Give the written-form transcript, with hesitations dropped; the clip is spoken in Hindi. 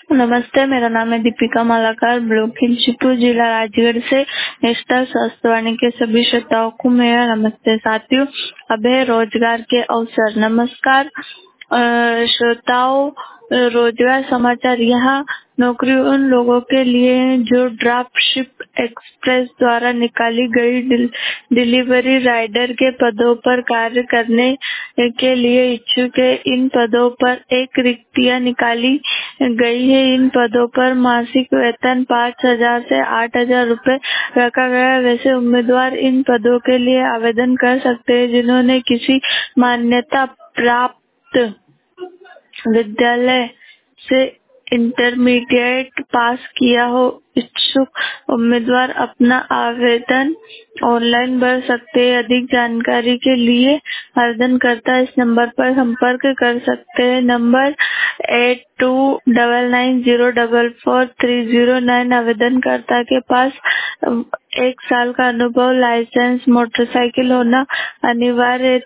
नमस्ते, मेरा नाम है दीपिका मालाकार, ब्लॉक खिलचीपुर, जिला राजगढ़ से नेशनल स्वास्थ्यवाणी के सभी श्रोताओं को मेरा नमस्ते। साथियों, अब है रोजगार के अवसर। नमस्कार श्रोताओं, रोजगार समाचार। यहाँ नौकरी उन लोगों के लिए है जो ड्राफ्ट शिप एक्सप्रेस द्वारा निकाली गई डिलीवरी राइडर के पदों पर कार्य करने के लिए इच्छुक है। इन पदों पर एक रिक्तियां निकाली गई है। इन पदों पर मासिक वेतन 5,000 से 8,000 रुपए रखा गया। वैसे उम्मीदवार इन पदों के लिए आवेदन कर सकते हैं जिन्होंने किसी मान्यता प्राप्त विद्यालय से इंटरमीडिएट पास किया हो। इच्छुक उम्मीदवार अपना आवेदन ऑनलाइन भर सकते हैं। अधिक जानकारी के लिए आवेदनकर्ता इस नंबर पर संपर्क कर सकते हैं। नंबर 8299044309। आवेदनकर्ता के पास 1 साल का अनुभव, लाइसेंस, मोटरसाइकिल होना अनिवार्य है।